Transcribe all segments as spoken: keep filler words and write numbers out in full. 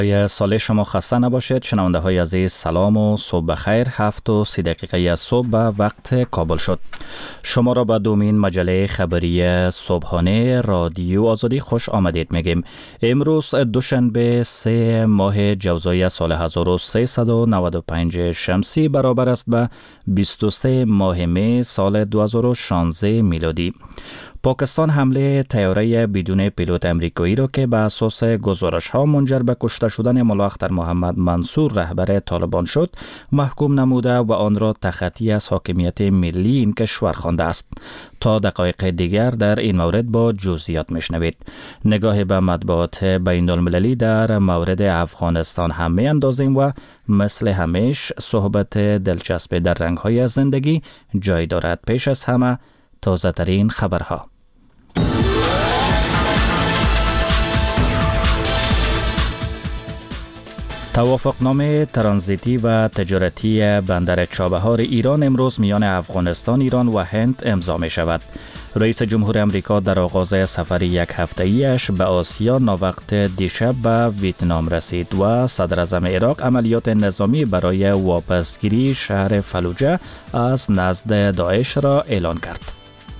سال شما خسته نباشید. شنونده های عزیز سلام و صبح بخیر. هفت و سی دقیقه از صبح به وقت کابل شد. شما را به دومین مجله خبری صبحانه رادیو آزادی خوش آمدید میگیم. امروز دوشنبه سه ماه جوزای سال هزار و سیصد و نود و پنج شمسی برابر است به بیست و سه ماه می سال دو هزار و شانزده میلادی. پاکستان حمله طیاره بدون پیلوت امریکایی را که به اساس گزارش ها منجر به کشته شدن ملا اختر محمد منصور رهبر طالبان شد محکوم نموده و آن را تخطی از حاکمیت ملی این کشور خوانده است. تا دقایق دیگر در این مورد با جزئیات میشنوید. نگاه به مطبوعات بین المللی در مورد افغانستان هم می اندازیم و مثل همیشه صحبت دلچسب در رنگ های زندگی جای دارد. پیش از همه تازه ترین خبرها. توافقنامه ترانزیتی و تجارتی بندر چابهار ایران امروز میان افغانستان، ایران و هند امضا می شود. رئیس جمهور امریکا در آغاز سفر یک هفته‌ایش به آسیا ناوقت دیشب به ویتنام رسید و صدر اعظم عراق عملیات نظامی برای واپسگیری شهر فلوجه از نزد داعش را اعلان کرد.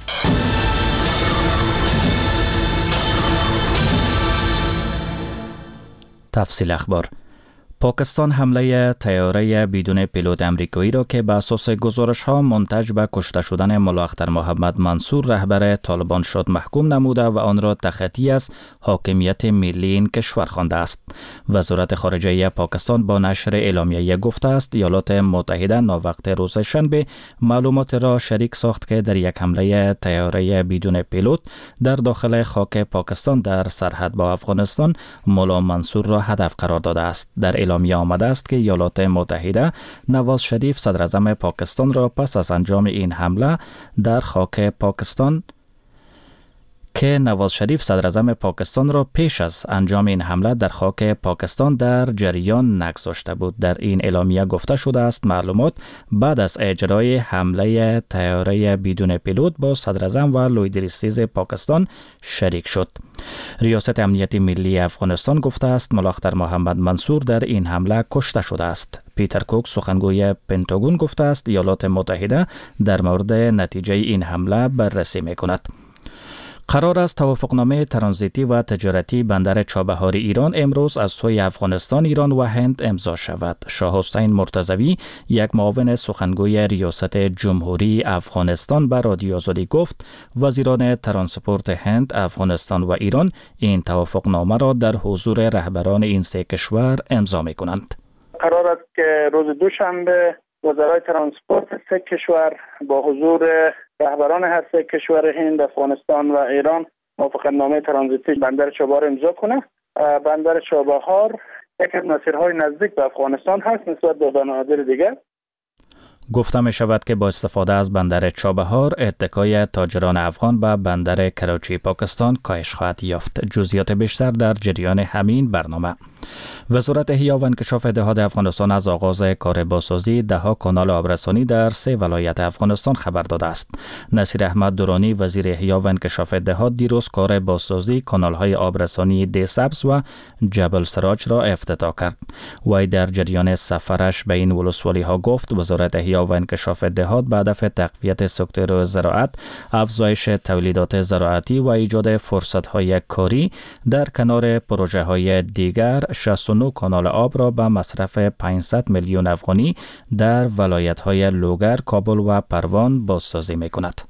تفصیل اخبار. پاکستان حمله طیاره بدون پیلوت امریکایی را که به اساس گزارش ها منتج به کشته شدن ملا اختر محمد منصور رهبر طالبان شد محکوم نموده و آن را تخطی از حاکمیت ملی این کشور خوانده است. وزارت خارجه پاکستان با نشر اعلامیه گفته است ایالات متحده ناوقت روز شنبه معلومات را شریک ساخت که در یک حمله طیاره بدون پیلوت در داخل خاک پاکستان در سرحد با افغانستان ملا منصور را هدف قرار داده است. در اعلامیه آمده است که ایالات متحده نواز شریف صدر اعظم پاکستان را پس از انجام این حمله در خاک پاکستان که نواز شریف صدر اعظم پاکستان را پیش از انجام این حمله در خاک پاکستان در جریان نگذاشته بود. در این اعلامیه گفته شده است معلومات بعد از اجرای حمله طیاره بدون پیلوت با صدر اعظم و لویدریستیز پاکستان شریک شد. ریاست امنیت ملی افغانستان گفته است ملا اختر محمد منصور در این حمله کشته شده است. پیتر کوک سخنگوی پنتاگون گفته است ایالات متحده در مورد نتیجه این حمله بررسی می‌کند. قرار است توافقنامه ترانزیتی و تجارتی بندر چابهار ایران امروز از سوی افغانستان، ایران و هند امضا شود. شاه حسین مرتضوی یک معاون سخنگوی ریاست جمهوری افغانستان به رادیو آزادی گفت وزیران ترانسپورت هند، افغانستان و ایران این توافقنامه را در حضور رهبران این سه کشور امضا می کنند. قرار است که روز دوشنبه وزرای ترانسپورت سه کشور با حضور رهبران هر سه کشور هند، افغانستان و ایران موافقتنامه ترانزیتی بندر چابهار امضا کنه. بندر چابهار یک از مسیرهای نزدیک به افغانستان هست نسبت به بنادر دیگر. گفته می شود که با استفاده از بندر چابهار اتکای تاجران افغان به بندر کراچی پاکستان کاهش خواهد یافت. جزئیات بیشتر در جریان همین برنامه. وزارت احیا و انکشاف دهات افغانستان از آغاز کار بازسازی دهها کانال آبرسانی در سه ولایت افغانستان خبر داده است. نصیر احمد درانی وزیر احیا و انکشاف دهات دیروز کار بازسازی کانال‌های آبرسانی دی سبز و جبل سراج را افتتاح کرد. وی در جریان سفرش به این ولسوالی‌ها گفت وزارت احیا و انکشاف دهات به هدف تقویت سکتور زراعت، افزایش تولیدات زراعتی و ایجاد فرصت‌های کاری در کنار پروژه‌های دیگر شصت و نه کانال آب را به مصرف پانصد میلیون افغانی در ولایت‌های لوگر، کابل و پروان بازسازی می‌کند.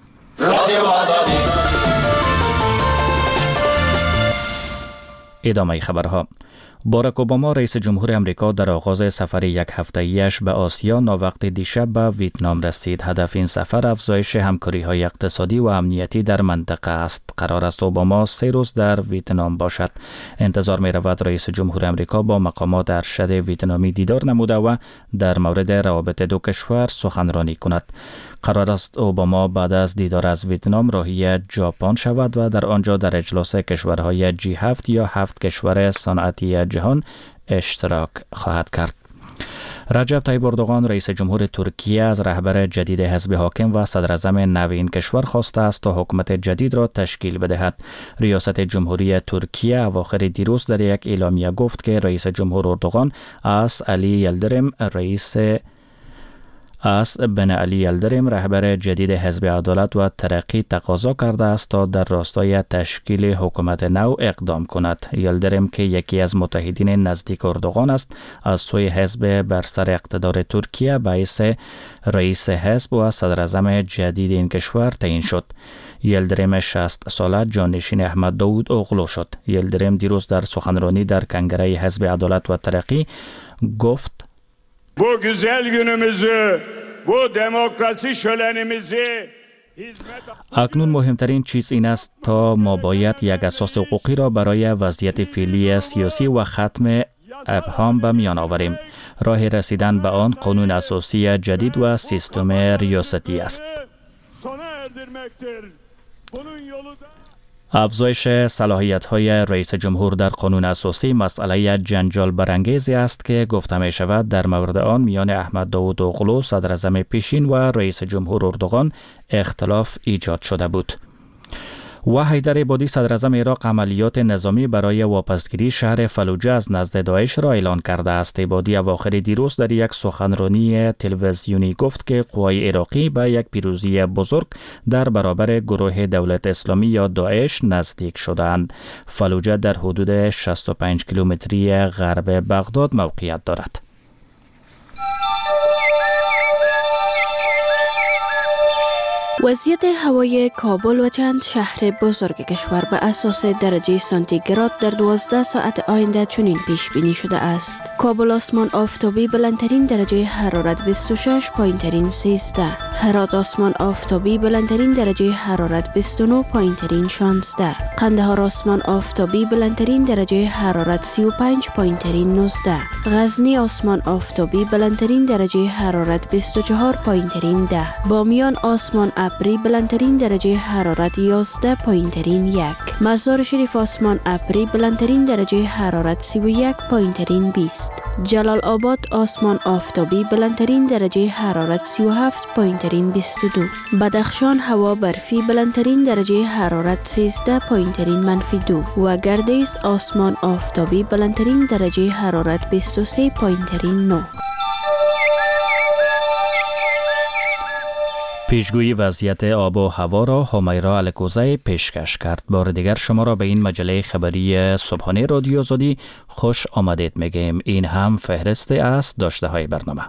ادامه خبرها. باراک اوباما رئیس جمهور امریکا در آغاز سفر یک هفته‌ایش به آسیا ناوقت دیشب به ویتنام رسید. هدف این سفر افزایش همکاری‌های اقتصادی و امنیتی در منطقه است. قرار است اوباما سه روز در ویتنام باشد. انتظار می‌رود رئیس جمهور امریکا با مقامات ارشد ویتنامی دیدار نموده و در مورد روابط دو کشور سخنرانی کند. قرار است اوباما بعد از دیدار از ویتنام راهی ژاپن شود و در آنجا در اجلاس کشورهای جی هفت یا هفت کشور صنعتی جهان اشتراک خواهد کرد. رجب طیب اردوغان رئیس جمهور ترکیه از رهبر جدید حزب حاکم و صدر اعظم نو این کشور خواسته است تا حکومت جدید را تشکیل بدهد. ریاست جمهوری ترکیه اواخر دیروز در یک اعلامیه گفت که رئیس جمهور اردوغان از علی یلدرم رئیس از بن علی یلدرم رهبر جدید حزب عدالت و ترقی تقاضا کرده است تا در راستای تشکیل حکومت نو اقدام کند. یلدرم که یکی از متحدین نزدیک اردوغان است، از سوی حزب بر سر اقتدار ترکیه باعث رئیس حزب و صدر اعظم جدید این کشور تعیین شد. یلدرم شصت ساله جانشین احمد داود اوغلو شد. یلدرم دیروز در سخنرانی در کنگره حزب عدالت و ترقی گفت: Bu güzel günümüzü, bu demokrasi şölenimizi اکنون مهمترین چیز این است تا ما باید یک اساس حقوقی را برای وضعیت فعلی سیاسی و ختم ابهام به میان آوریم. راه رسیدن به آن قانون اساسی جدید و سیستم ریاستی است. افزایش صلاحیت‌های رئیس جمهور در قانون اساسی مسئله جنجال برانگیزی است که گفته می شود در مورد آن میان احمد داود اوغلو صدر اعظم پیشین و رئیس جمهور اردوغان اختلاف ایجاد شده بود. و حیدر عبادی صدر اعظم عراق عملیات نظامی برای واپسگیری شهر فلوجه از نزد داعش را اعلان کرده است. عبادی اواخر دیروز در یک سخنرانی تلویزیونی گفت که قوای عراقی به یک پیروزی بزرگ در برابر گروه دولت اسلامی یا داعش نزدیک شدند. فلوجه در حدود شصت و پنج کیلومتری غرب بغداد موقعیت دارد. وضعیت هوای کابل و چند شهر بزرگ کشور به اساس درجه سانتیگراد در دوازده ساعت آینده چنین پیش بینی شده است. کابل آسمان آفتابی بلندترین درجه حرارت بیست و شش، پایینترین سیزده. هرات آسمان آفتابی بلندترین درجه حرارت بیست و نه، پایینترین شانزده. قندهار آسمان آفتابی بلندترین درجه حرارت سی و پنج، پایینترین نوزده. غزنی آسمان آفتابی بلندترین درجه حرارت بیست و چهار، پایینترین ده. بامیان آسمان ابری بلندترین درجه حرارت یازده، پایینترین یک. مزار شریف آسمان ابری بلندترین درجه حرارت سی و یک، پایینترین بیست. جلال آباد آسمان آفتابی بلندترین درجه حرارت سی و هفت، پایینترین بیست و دو. بدخشان هوا برفی بلندترین درجه حرارت سیزده، پایینترین منفی دو. و گردیز آسمان آفتابی بلندترین درجه حرارت بیست و سه، پایینترین نه. پیشگویی وضعیت آب و هوا را همیرا الکوزی پیشکش کرد. بار دیگر شما را به این مجله خبری صبحانه رادیو آزادی خوش آمدید میگیم. این هم فهرست از داشته های برنامه.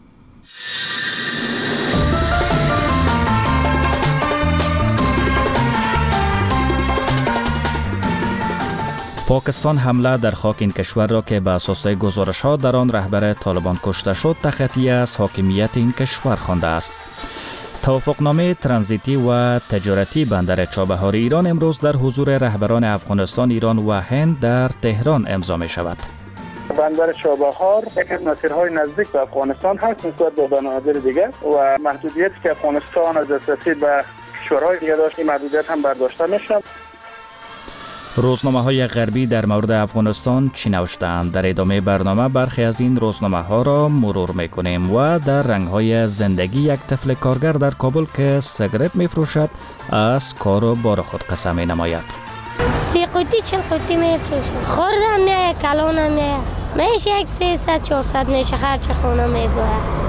پاکستان حمله در خاک این کشور را که به اساس گزارش ها در آن رهبر طالبان کشته شد تخطی از حاکمیت این کشور خوانده است. توافقنامه ترانزیتی و تجارتی بندر چابهار ایران امروز در حضور رهبران افغانستان، ایران و هند در تهران امضا می شود. بندر چابهار یک از مسیرهای نزدیک به افغانستان هست نسبت به بنادر دیگر و محدودیتی که افغانستان از دسترسی به کشورهای دیگر داشت این محدودیت هم برداشته می شود. روزنامه های غربی در مورد افغانستان چی نوشتند؟ در ادامه برنامه برخی از این روزنامه ها را مرور میکنیم و در رنگ های زندگی یک طفل کارگر در کابل که سیگارت میفروشد از کار و بار خود قسم می نماید. سی قوطی چل قوطی میفروشد، خوردم میایه، کلانم میایه، میشه یک سیصد چهارصد میشه خرچ خونه میباید.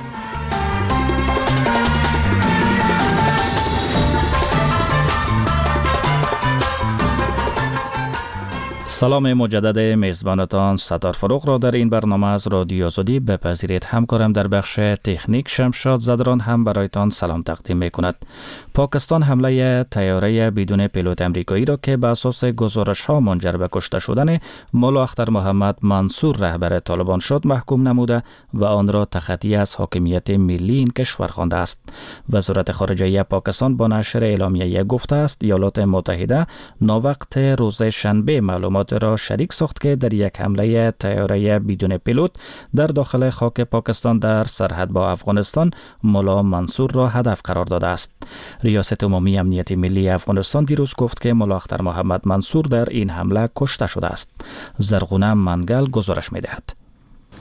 سلام مجدد میزبانتان ستار فروغ را در این برنامه از رادیو آزادی بپذیرید. همکارم در بخش تکنیک شمشاد زدران هم برایتان سلام تقدیم می کند. پاکستان حمله طیاره بدون پیلوت امریکایی را که به اساس گزارش ها منجر به کشته شدن مولا اختر محمد منصور رهبر طالبان شد محکوم نموده و آن را تخطی از حاکمیت ملی این کشور خوانده است. وزارت خارجه پاکستان با نشر اعلامیه گفته است ایالات متحده ناوقت روز شنبه معلومات را شریک ساخت که در یک حمله طیاره بدون پیلوت در داخل خاک پاکستان در سرحد با افغانستان مولا منصور را هدف قرار داده است. ریاست عمومی امنیت ملی افغانستان دیروز گفت که مولا اختر محمد منصور در این حمله کشته شده است. زرغونه منگل گزارش می‌دهد.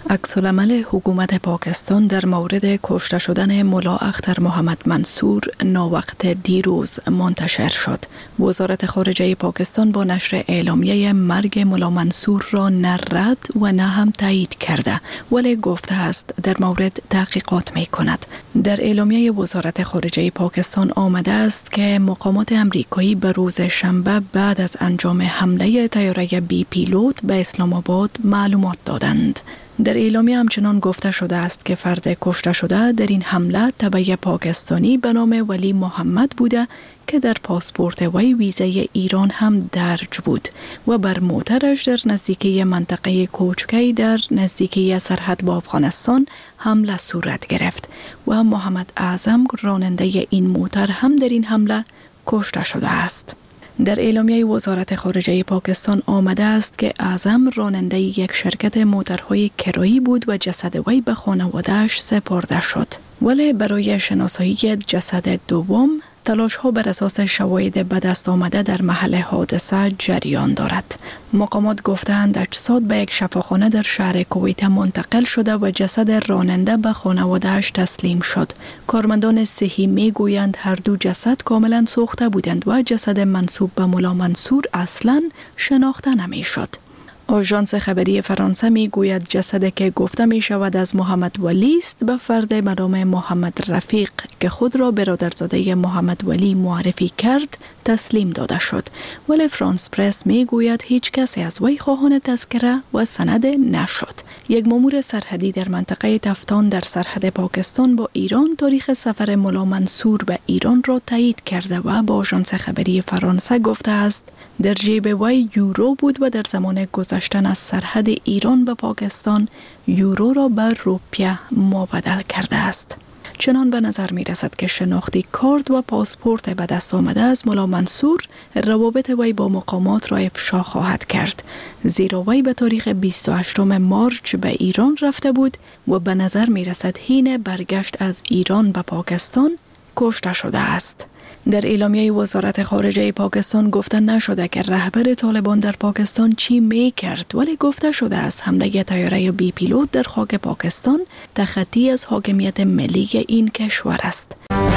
عکس‌العمل حکومت پاکستان در مورد کشته شدن ملا اختر محمد منصور ناوقت دیروز منتشر شد. وزارت خارجه پاکستان با نشر اعلامیه مرگ ملا منصور را نه رد و نه هم تایید کرده، ولی گفته است در مورد تحقیقات می کند. در اعلامیه وزارت خارجه پاکستان آمده است که مقامات امریکایی به روز شنبه بعد از انجام حمله طیاره بی پیلوت به اسلام آباد معلومات دادند. در اعلامیه همچنان گفته شده است که فرد کشته شده در این حمله تبع پاکستانی به نام ولی محمد بوده که در پاسپورت وی ویزای ایران هم درج بود و بر موترش در نزدیکی منطقه کوچکی در نزدیکی سرحد با افغانستان حمله صورت گرفت و محمد اعظم راننده این موتر هم در این حمله کشته شده است. در اعلامیه وزارت خارجه پاکستان آمده است که اعظم راننده یک شرکت موترهای کرایی بود و جسد وی به خانواده‌اش سپرده شد. ولی برای شناسایی جسد دوم تلاش ها بر اساس شواهد به دست آمده در محل حادثه جریان دارد. مقامات گفتند اجساد به یک شفاخانه در شهر کویت منتقل شده و جسد راننده به خانواده‌اش تسلیم شد. کارمندان صحی می گویند هر دو جسد کاملا سوخته بودند و جسد منسوب به ملا منصور اصلا شناخته نمی شد. آژانس خبری فرانسه می گوید جسدی که گفته می شود از محمد ولی است به فرد به نام محمد رفیق که خود را برادرزاده محمد ولی معرفی کرد تسلیم داده شد، ولی فرانس پرس می گوید هیچ کسی از وی خواهان تذکره و سند نشد. یک مامور سرحدی در منطقه تفتان در سرحد پاکستان با ایران تاریخ سفر ملا منصور به ایران را تایید کرده و با آژانس خبری فرانسه گفته است در جیب وی یورو بود و در زمان گذشتن از سرحد ایران به پاکستان یورو را به روپیه مبادله کرده است. چنان به نظر می رسد که شناختی کارت و پاسپورت به دست آمده از ملا منصور روابط وی با مقامات را افشا خواهد کرد، زیرا وی به تاریخ بیست و هشتم مارچ به ایران رفته بود و به نظر می رسد حین برگشت از ایران به پاکستان کشته شده است. در اعلامیه وزارت خارجه پاکستان گفته نشده که رهبر طالبان در پاکستان چی می کرد، ولی گفته شده است حمله طیاره بی پیلوت در خاک پاکستان تخطی از حاکمیت ملی این کشور است.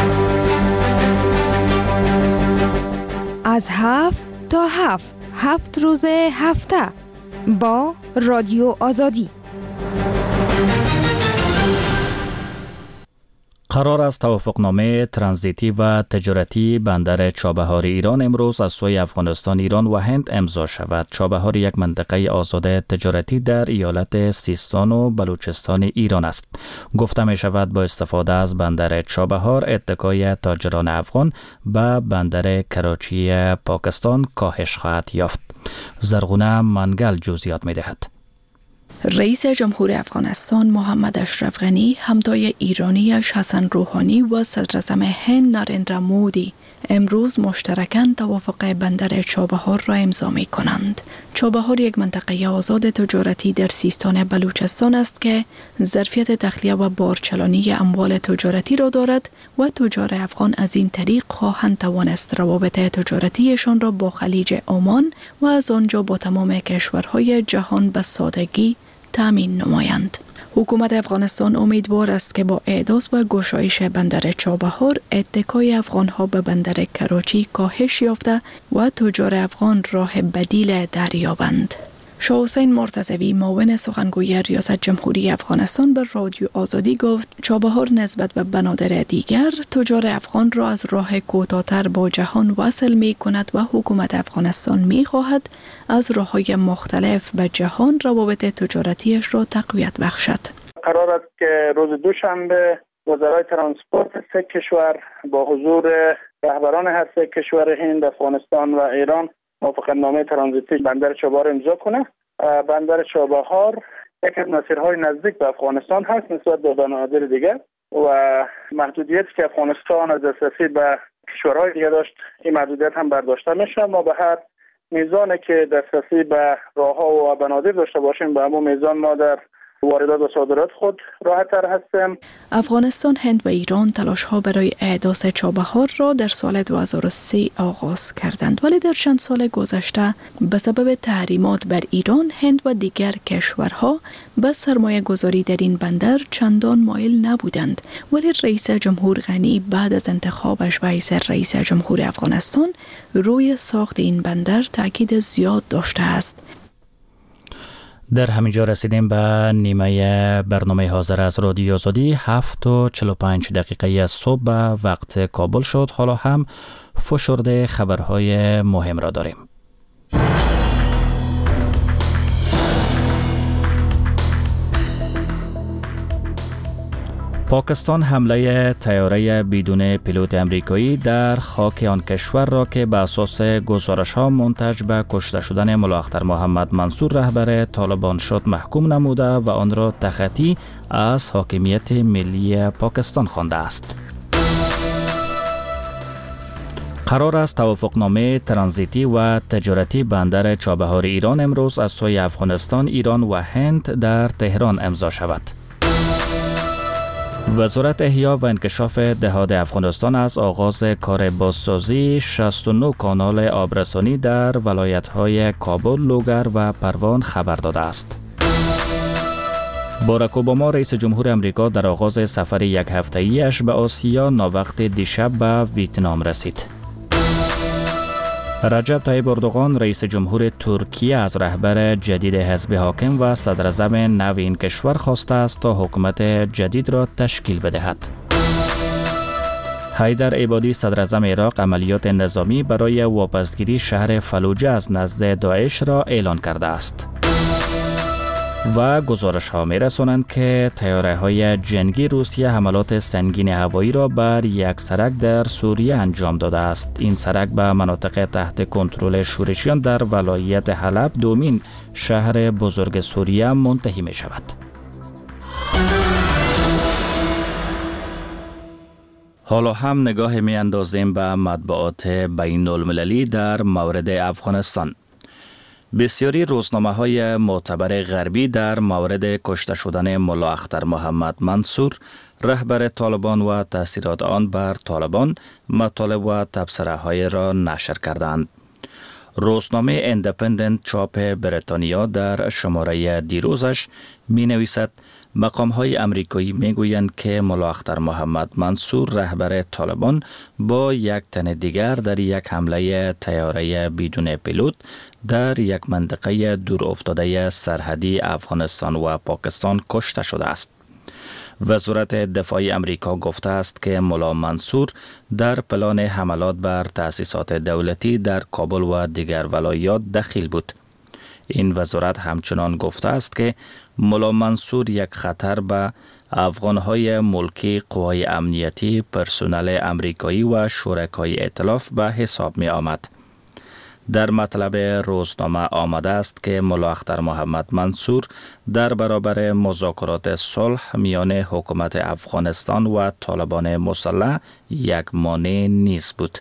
از هفت تا هفت هفت روز هفته با رادیو آزادی. قرار است توافقنامه ترانزیتی و تجارتی بندر چابهار ایران امروز از سوی افغانستان، ایران و هند امضا شود. چابهار یک منطقه آزاد تجارتی در ایالت سیستان و بلوچستان ایران است. گفته می شود با استفاده از بندر چابهار اتکای تاجران افغان به بندر کراچی پاکستان کاهش خواهد یافت. زرغونه منگل جزئیات می دهد. رئیس جمهور افغانستان محمد اشرف غنی، همتای ایرانیش حسن روحانی و صدراعظم هند نارندرا مودی امروز مشترکاً توافق بندر چابهار را امضا می کنند. چابهار یک منطقه آزاد تجارتی در سیستان بلوچستان است که ظرفیت تخلیه و بارچلانی اموال تجارتی را دارد و تجار افغان از این طریق خواهند توانست روابط تجارتیشان را با خلیج عمان و از آنجا با تمام کشورهای جهان به سادگی تامین نمایند. حکومت افغانستان امیدوار است که با احداث و گشایش بندر چابهار اتکای افغانها به بندر کراچی کاهش یافته و تجار افغان راه بدیل دریابند. شاه حسین مرتضوی معاون سخنگوی ریاست جمهوری افغانستان به رادیو آزادی گفت چابهار نسبت به بنادر دیگر تجار افغان را از راه کوتاه‌تر با جهان وصل می کند و حکومت افغانستان می خواهد از راه‌های مختلف به جهان روابط تجارتیش را تقویت بخشد. قرار است که روز دوشنبه وزرای ترانسپورت سه کشور با حضور رهبران هر سه کشور هند، افغانستان و ایران موافقتنامه ترانزیتی بندر چابهار امضا کنه. بندر چابهار یک از مسیرهای نزدیک به افغانستان هست نسبت به بنادر دیگر و محدودیتی که افغانستان از دسترسی به کشورهای دیگر داشت این محدودیت هم برداشته میشه. ما به هر میزانی که دسترسی به راهها و بنادر داشته باشیم به همون میزان ما در واردات و صادرات خود راحت‌تر هستیم. افغانستان، هند و ایران تلاش‌ها برای احداث چابهار را در سال دو هزار و سه آغاز کردند، ولی در چند سال گذشته به سبب تحریمات بر ایران، هند و دیگر کشورها به سرمایه گذاری در این بندر چندان مایل نبودند. ولی رئیس جمهور غنی بعد از انتخابش به حیث رئیس جمهور افغانستان روی ساخت این بندر تاکید زیاد داشته است. در همینجا رسیدیم به نیمه برنامه حاضر از رادیو آزادی. هفت و چهل و پنج دقیقه از صبح به وقت کابل شد. حالا هم فشرده خبرهای مهم را داریم. پاکستان حمله طیاره بدون پیلوت امریکایی در خاک آن کشور را که به اساس گزارش‌ها منتج به کشته شدن ملا اختر محمد منصور رهبر طالبان شد محکوم نموده و آن را تخطی از حاکمیت ملی پاکستان خوانده است. قرار است توافقنامه ترانزیتی و تجارتی بندر چابهار ایران امروز از سوی افغانستان، ایران و هند در تهران امضا شود. وزارت احیا و انکشاف دهات افغانستان از آغاز کار بازسازی شصت و نه کانال آبرسانی در ولایت‌های کابل، لوگر و پروان خبر داده است. باراک اوباما رئیس جمهور امریکا در آغاز سفر یک هفته‌ایش به آسیا ناوقت دیشب به ویتنام رسید. رجب طیب اردوغان رئیس جمهور ترکیه از رهبر جدید حزب حاکم و صدراعظم نو این کشور خواسته است تا حکومت جدید را تشکیل بدهد. حیدر عبادی صدراعظم عراق عملیات نظامی برای واپسگیری شهر فلوجه از نزد داعش را اعلان کرده است. و گزارش ها می رسانند که طیاره های جنگی روسیه حملات سنگین هوایی را بر یک سرک در سوریه انجام داده است. این سرک به مناطق تحت کنترل شورشیان در ولایت حلب، دومین شهر بزرگ سوریه، منتهی می شود. حالا هم نگاه می اندازیم به مطبوعات بین المللی در مورد افغانستان. بسیاری روزنامه های معتبر غربی در مورد کشته شدن ملا اختر محمد منصور رهبر طالبان و تاثیرات آن بر طالبان مطالب و تبصره های را نشر کردند. روزنامه اندپندنت چاپ بریتانیا در شماره دیروزش می نویسد مقام های امریکایی می گویند که ملا اختر محمد منصور رهبر طالبان با یک تن دیگر در یک حمله طیاره بدون پیلوت در یک منطقه دور افتاده سرحدی افغانستان و پاکستان کشته شده است. وزارت دفاع امریکا گفته است که ملا منصور در پلان حملات بر تأسیسات دولتی در کابل و دیگر ولایات دخیل بود. این وزارت همچنان گفته است که ملا منصور یک خطر به افغانهای ملکی، قوای امنیتی، پرسنل امریکایی و شرکای ائتلاف به حساب می آمد. در مطلب روزنامه آمده است که ملا اختر محمد منصور در برابر مذاکرات صلح میان حکومت افغانستان و طالبان مسلح یک مانع نیست بود.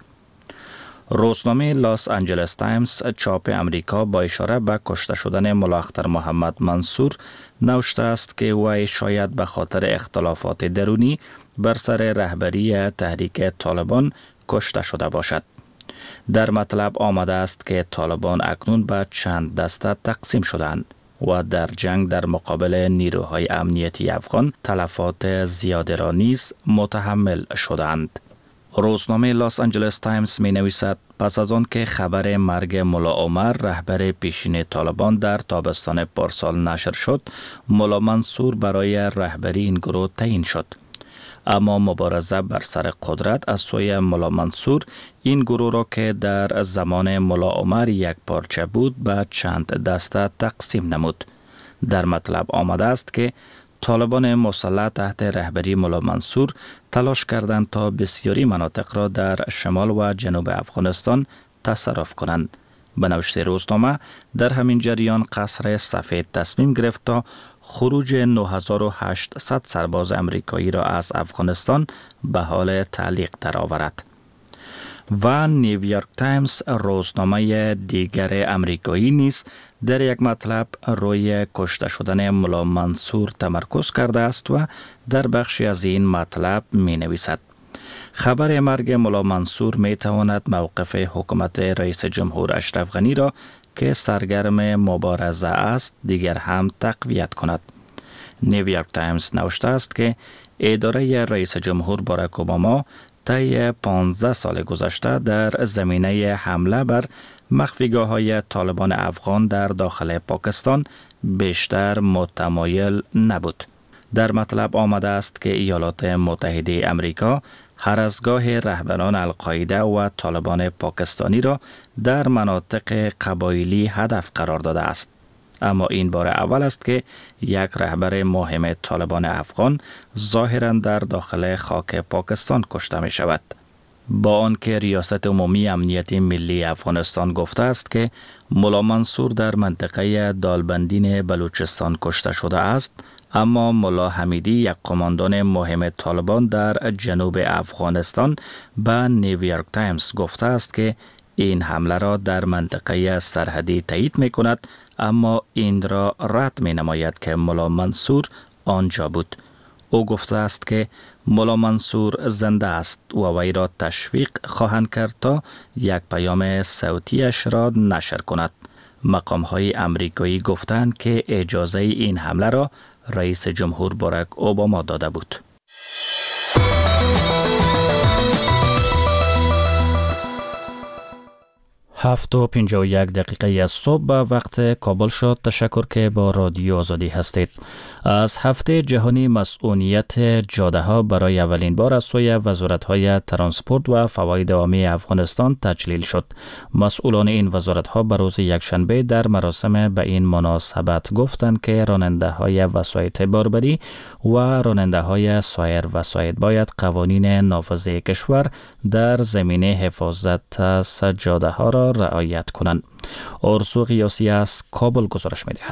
روزنامه لاس آنجلس تایمز چاپ امریکا با اشاره به کشته شدن ملا اختر محمد منصور نوشته است که وی شاید به خاطر اختلافات درونی بر سر رهبری تحریک طالبان کشته شده باشد. در مطلب آمده است که طالبان اکنون به چند دسته تقسیم شدند و در جنگ در مقابل نیروهای امنیتی افغان تلفات زیاده را نیز متحمل شدند. روزنامه لاس آنجلس تایمز می نویسد پس از آن که خبر مرگ ملا عمر رهبر پیشین طالبان در تابستان پارسال نشر شد، ملا منصور برای رهبری این گروه تعیین شد. اما مبارزه بر سر قدرت از سوی ملا منصور این گروه را که در زمان ملا عمر یک پارچه بود به چند دسته تقسیم نمود. در مطلب آمده است که طالبان مسلح تحت رهبری ملا منصور تلاش کردند تا بسیاری مناطق را در شمال و جنوب افغانستان تصرف کنند. به نوشته روزنامه در همین جریان قصر سفید تصمیم گرفت تا خروج نه هزار و هشتصد سرباز امریکایی را از افغانستان به حال تعلیق درآورد. و نیویورک تایمز روزنامه دیگر امریکایی نیز در یک مطلب روی کشته شدن ملا منصور تمرکز کرده است و در بخشی از این مطلب می نویسد: خبر مرگ ملا منصور می تواند موقف حکومت رئیس جمهور اشرف غنی را که سرگرم مبارزه است دیگر هم تقویت کند. نیویورک تایمز نوشته است که اداره رئیس جمهور باراک اوباما طی پانزده سال گذشته در زمینه حمله بر مخفیگاه‌های طالبان افغان در داخل پاکستان بیشتر متمایل نبود. در مطلب آمده است که ایالات متحده امریکا هر از گاه رهبران القاعده و طالبان پاکستانی را در مناطق قبایلی هدف قرار داده است. اما این بار اول است که یک رهبر مهم طالبان افغان ظاهراً در داخل خاک پاکستان کشته می شود. با آنکه ریاست عمومی امنیت ملی افغانستان گفته است که ملا منصور در منطقه دالبندین بلوچستان کشته شده است، اما ملا حمیدی، یک قماندان مهم طالبان در جنوب افغانستان، به نیویورک تایمز گفته است که این حمله را در منطقه سرحدی تایید می کند، اما این را رد می نماید که ملا منصور آنجا بود. او گفته است که ملا منصور زنده است و وی را تشویق خواهند کرد تا یک پیام صوتیش را نشر کند. مقام‌های امریکایی گفتند که اجازه این حمله را رئیس جمهور باراک اوباما داده بود. هفت و پنجاه و یک دقیقه از صبح به وقت کابل شد. تشکر که با رادیو آزادی هستید. از هفته جهانی مسئولیت جاده ها برای اولین بار از سوی وزارت های ترانسپورت و فواید عامی افغانستان تجلیل شد. مسئولان این وزارت ها به روز یکشنبه در مراسم به این مناسبت گفتند که راننده های وسایط باربری و راننده های سایر وسایط باید قوانین نافذه کشور در زمینه حفاظت از جاده ها را رعایت کنند. ارسو قیاسی از کابل گزارش می‌دهد.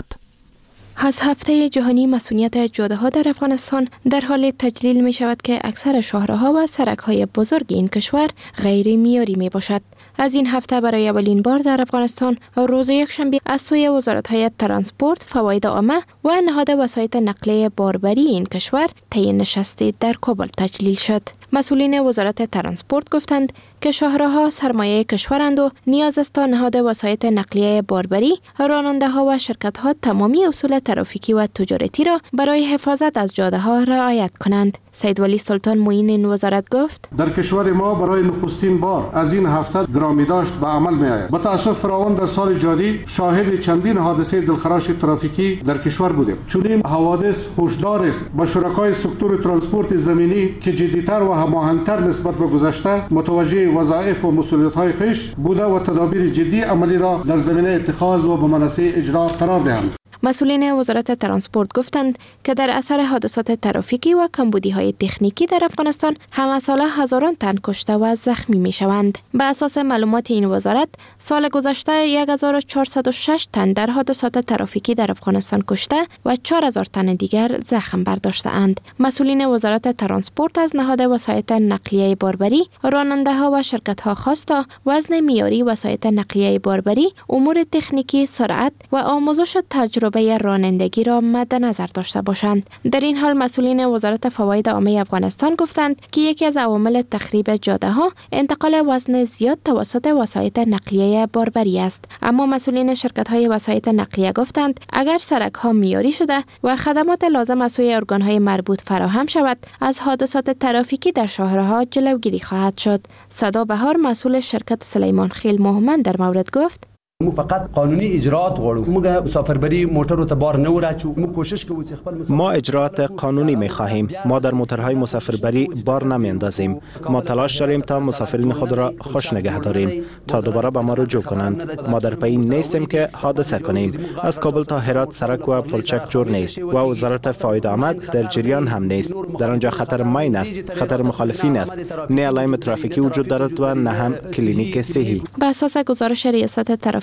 از هفته جهانی مسئولیت جاده ها در افغانستان در حال تجلیل می شود که اکثر شاهراها و سرک های بزرگ این کشور غیر معیاری می باشد. از این هفته برای اولین بار در افغانستان روز یکشنبه از سوی وزارت های ترانسپورت، فواید عامه و نهاد وسایط نقلیه باربری این کشور طی نشستی در کابل تجلیل شد. مسئولین وزارت ترانسپورت گفتند که شاهراها سرمایه کشورند و نیاز است تا نهاد وسایط نقلیه باربری، راننده ها و شرکت ها تمامی اصول ترافیکی و تجارتی را برای حفاظت از جاده ها رعایت کنند. سید ولی سلطان معین این وزارت گفت: در کشور ما برای نخستین بار از این هفته گرامی داشت به عمل می آید. با تأسف فراوان در سال جاری شاهد چندین حادثه دلخراش ترافیکی در کشور بودیم. چنین حوادث هشدار است به شرکای سکتور ترانسپورت زمینی که جدی‌تر و هماهنگ‌تر نسبت به گذشته متوجه وظایف و مسئولیت‌های خویش بوده و تدابیر جدی عملی را در زمینه اتخاذ و به منصه اجرا قرار دهند. مسئولین وزارت ترانسپورت گفتند که در اثر حادثات ترافیکی و کمبودی‌های تکنیکی در افغانستان همه ساله هزاران تن کشته و زخمی می‌شوند. به اساس معلومات این وزارت، سال گذشته هزار و چهارصد و شش تن در حادثات ترافیکی در افغانستان کشته و چهار هزار تن دیگر زخم برداشته‌اند. مسئولین وزارت ترانسپورت از نهاد وسایط نقلیه باربری، راننده‌ها و شرکت‌ها خواست تا وزن معیاری وسایط نقلیه باربری، امور تکنیکی، سرعت و آموزش تجربه به رانندگی را مد نظر داشته باشند. در این حال مسئولین وزارت فواید عامه افغانستان گفتند که یکی از عوامل تخریب جاده ها انتقال وزن زیاد توسط وسایط نقلیه باربری است. اما مسئولین شرکت های وسایط نقلیه گفتند اگر سرک ها معیاری شده و خدمات لازم از سوی ارگان های مربوط فراهم شود، از حادثات ترافیکی در شاهراها جلوگیری خواهد شد. صدا بهار مسئول شرکت سلیمان خیل محمد در مورد گفت: مو فقط قانونی اجرات غواړو. موږ مسافربری موټرو ته بار نه وراچو. موږ کوشش کوو چې خپل ما اجرات قانونی می خواهیم. ما در موتورهای مسافربری بار نمیاندازیم. ما تلاش داریم تا مسافرین خود را خوش نگه داریم تا دوباره به ما رجوع کنند. ما در پی نیستیم که حادثه کنیم. از کابل تا هرات سرک و پلچک جور نیست و وزارت فواید عامه در جریان هم نیست. در آنجا خطر ماین است، خطر مخالفین است، نه علائم ترافیکی وجود دارد و نه هم کلینیک صحی. به اساس گزارش ریاست ترافیک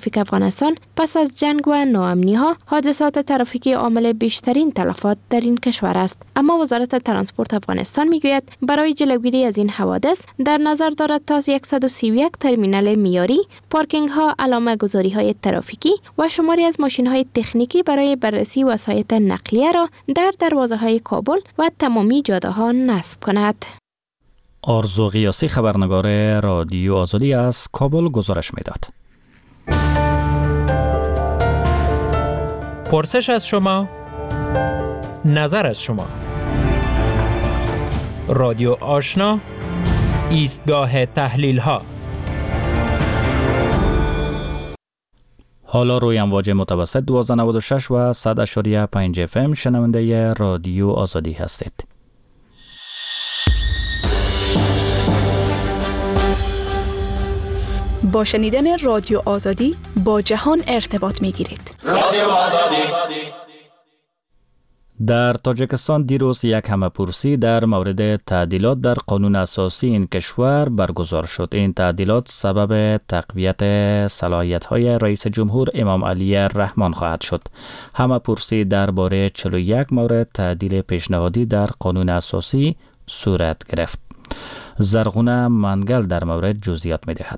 ترافیک افغانستان پس از جنگ و ناامنی ها حادثات ترافیکی عامل بیشترین تلفات در این کشور است. اما وزارت ترانسپورت افغانستان میگوید برای جلوگیری از این حوادث در نظر دارد تا صد و سی و یک ترمینال معیاری، پارکینگ ها، علامه گذاری های ترافیکی و شماری از ماشین های تکنیکی برای بررسی وسایط نقلیه را در دروازه های کابل و تمامی جاده ها نصب کند. آرزو غیاسی خبرنگار رادیو آزادی از کابل گزارش میداد. پرسش از شما، نظر از شما. رادیو آشنا، ایستگاه تحلیل ها. حالا روی امواج متوسط دویست و نود و شش و صد و پنج اف ام شنونده رادیو آزادی هستید. با شنیدن رادیو آزادی با جهان ارتباط می گیرید. رادیو آزادی. در تاجیکستان دیروز یک همه‌پرسی در مورد تعدیلات در قانون اساسی این کشور برگزار شد. این تعدیلات سبب تقویت صلاحیت‌های رئیس جمهور امام علی رحمان خواهد شد. همه‌پرسی درباره چهل و یک مورد تعدیل پیشنهادی در قانون اساسی صورت گرفت. زرغونه منگل در مورد جزئیات می‌دهد.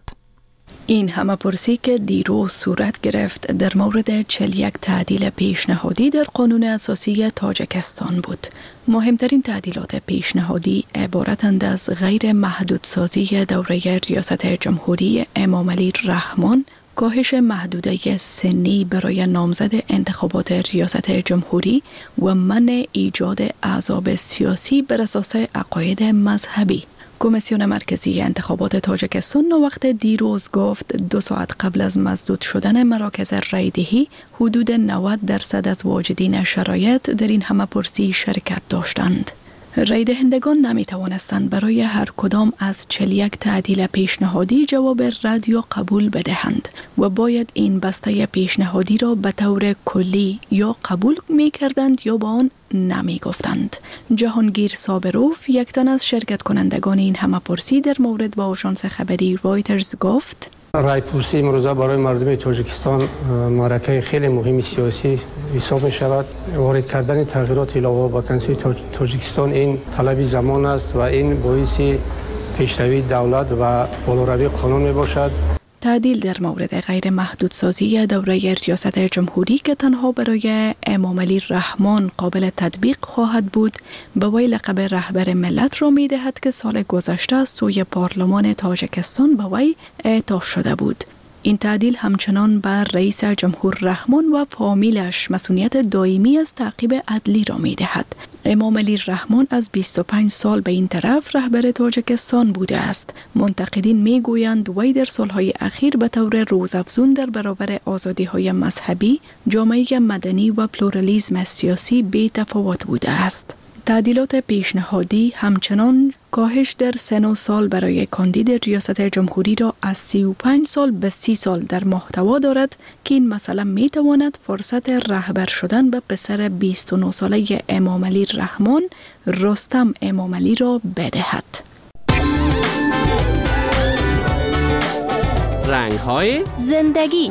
این همه‌پرسی که دیروز صورت گرفت در مورد چهل و یک تعدیل پیشنهادی در قانون اساسی تاجیکستان بود. مهمترین تعدیلات پیشنهادی عبارتند از غیر محدودسازی دوره ریاست جمهوری امام علی رحمان، کاهش محدوده سنی برای نامزد انتخابات ریاست جمهوری و منع ایجاد احزاب سیاسی بر اساس عقاید مذهبی. کمیسیون مرکزی انتخابات تاجیکستان وقت دیروز گفت دو ساعت قبل از مسدود شدن مراکز رایدهی حدود نود درصد از واجدین شرایط در این همه‌پرسی شرکت داشتند. رای دهندگان نمی توانستند برای هر کدام از چهل و یک تعدیل پیشنهادی جواب رد یا قبول بدهند و باید این بسته پیشنهادی را به طور کلی یا قبول می کردند یا با آن نمی گفتند. جهانگیر صابروف، یک تن از شرکت کنندگان این همه‌پرسی، در مورد با آژانس خبری رایترز گفت: رایپرسی امروزه برای مردم تاجیکستان معرکه خیلی مهم سیاسی حساب می شود. وارد کردن تغییرات علاوه با کنستیتوسیون تاجیکستان این طلب زمان است و این باعث پیشروی دولت و بالاروی قانون می باشد. تعدیل در مورد غیر محدودسازی دوره ریاست جمهوری که تنها برای امام علی رحمان قابل تطبیق خواهد بود، به وی لقب رهبر ملت را می دهد که سال گذشته از سوی پارلمان تاجیکستان به وی اعطا شده بود. این تعدیل همچنان بر رئیس جمهور رحمان و فامیلش مسئولیت دائمی از تعقیب عدلی را می دهد. امام علی رحمان از بیست و پنج سال به این طرف رهبر تاجیکستان بوده است. منتقدین می گویند وی در سالهای اخیر به طور روزافزون در برابر آزادی های مذهبی، جامعه مدنی و پلورالیسم سیاسی بی تفاوت بوده است. تعدیلات پیشنهادی همچنان کاهش در سن و سال برای کاندید ریاست جمهوری را از سی و پنج سال به سی سال در محتوا دارد که این مسئله می تواند فرصت رهبر شدن به پسر بیست و نه ساله امام علی رحمان، رستم امام علی را بدهد. رنگ‌های زندگی.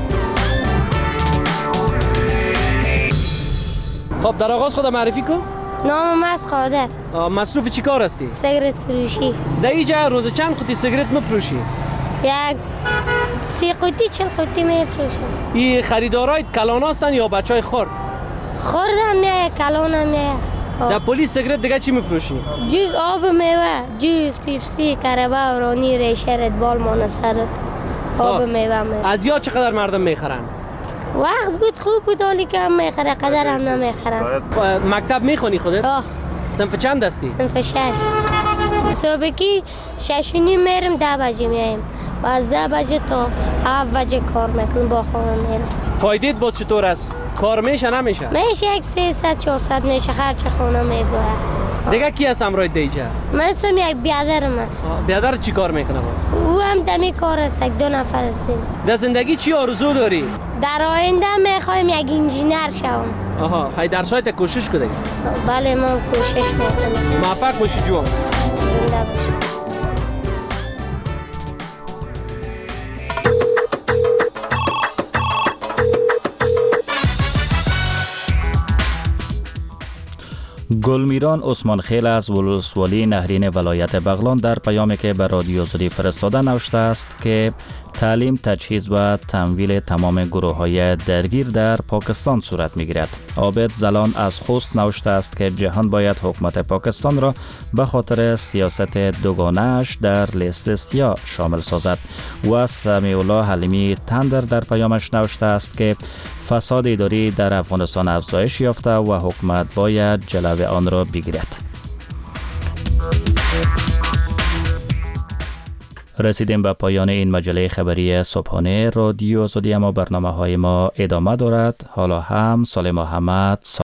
خب در آغاز خود معرفی کن. نام از خادر. مصروف چی کار هستی؟ سیگرت فروشی. در اینجا روز چند قطعه سیگرت میفروشی؟ یک سی قطعه چل قطعه میفروشم. این خریدارایت کلان هستن یا بچهای خرد؟ خرد هم میه، کلان هم میه. در پلیس سیگرت دیگه چی میفروشی؟ جوز آب میوه، جوز پیپسی، کربه، رانی، ریشه، ردبال، مانسرت، آب میوه میوه. از یا چقدر مردم میخرن؟ وقت بود خوب بود، حالی که هم میخره، قدر هم نمیخرن. مکتب میخونی خودت؟ آه. صنف چند هستی؟ صنف شش. صبحی شش و نیم میرم، ده بجه میایم و از ده بجه تا هفت بجه کار میکنم، با خانم میرم. فایدهت باز چطور است؟ کار میشه نمیشه؟ میشه یک سیصد چهارصد میشه، خرچ خونه میبره. دیگه کی هست امروز دیجا؟ مثل یک بیادرم است. بیادر چی کار میکنه باز؟ او هم دمی کار است، یک دو نفر هستیم. در زندگی چی آرزو داری؟ در آینده میخوایم یک انجینر شوم. آها، خیلی در سایت کوشش کنی؟ بله من کوشش میکنم. موفق باشی جوان. زنده باشی. گلمیران عثمان خیل از ولسوالی نهرین ولایت بغلان در پیامی که به رادیو آزادی فرستاده نوشته است که تعلیم، تجهیز و تمویل تمام گروه های درگیر در پاکستان صورت می گیرد. عابد زلان از خوست نوشته است که جهان باید حکومت پاکستان را به خاطر سیاست دوگانه‌اش در لیست سیاه شامل سازد. و سمیع الله حلیمی تندر در پیامش نوشته است که فساد اداری در افغانستان افزایش یافته و حکومت باید جلوه آن را بگیرد. رسیدیم به پایان این مجله خبری صبحانه رادیو آزادی، اما برنامه های ما ادامه دارد. حالا هم سال محمد